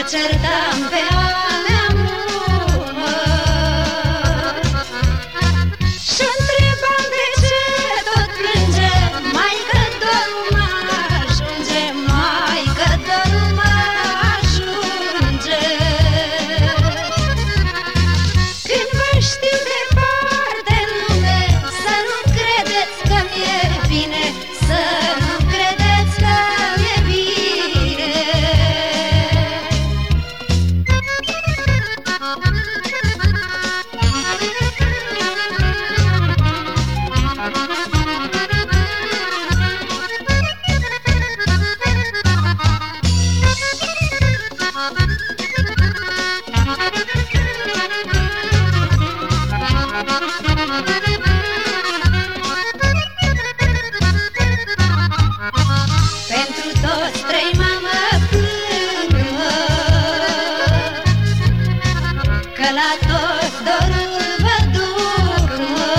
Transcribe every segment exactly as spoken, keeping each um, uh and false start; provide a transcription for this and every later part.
certam pe alea murmă și întrebam de ce tot plânge, maică, dorul mă ajunge, maică, dorul mă ajunge. Când vă știu departe în lume, să nu credeți că mi-e bine, să nu credeți că mi-e bine. Pentru toți trei mă plâng, că la toți dorul vă duc, mă.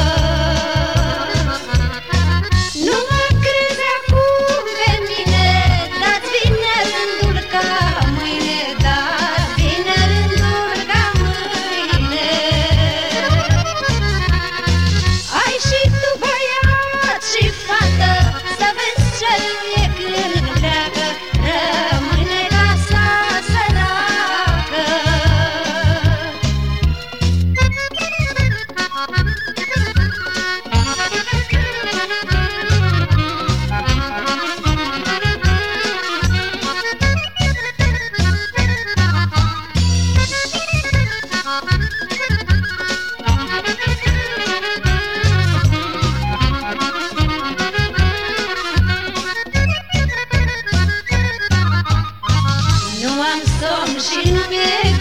Nu mă crezi acum pe mine, dați vine rândul ca mâine, dați vine rândul ca mâine. Ai și tu băiat și fată, să vezi ce e când pleacă, rămâne casa săracă. Nu am somn și nu mi-e